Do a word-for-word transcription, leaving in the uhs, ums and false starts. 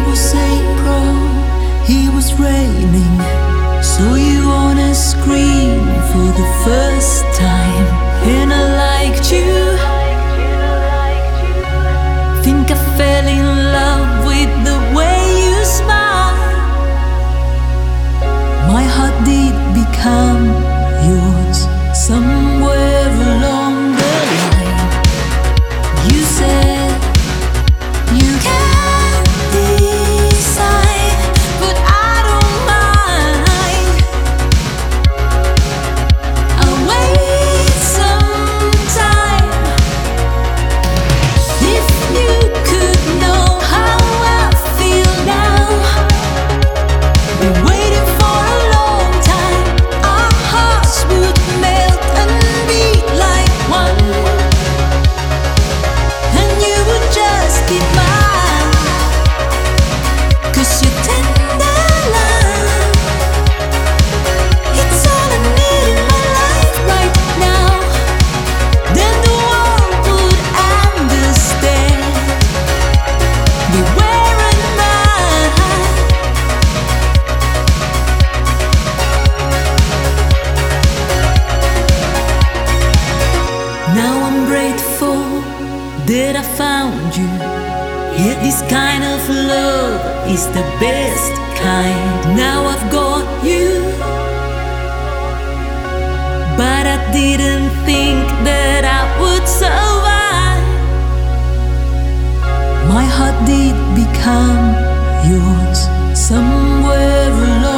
was April, it was raining. Saw you on a screen for the first time, and I liked you. Think I fell in love with the way you smile. My heart did become yours somewhere along the line. You said you can't decide, but I don't mind. I'll wait some time. If you could know how I feel now, been waiting for a long time. Our hearts would melt and beat like one, and you would just be mine. 'Cause your tender love, it's all I need in my life right now. Then the world would understand we weren't mine. Now I'm grateful that I found you. Yeah, this kind of love is the best kind. Now I've got you, but I didn't think that I would survive. My heart did become yours somewhere along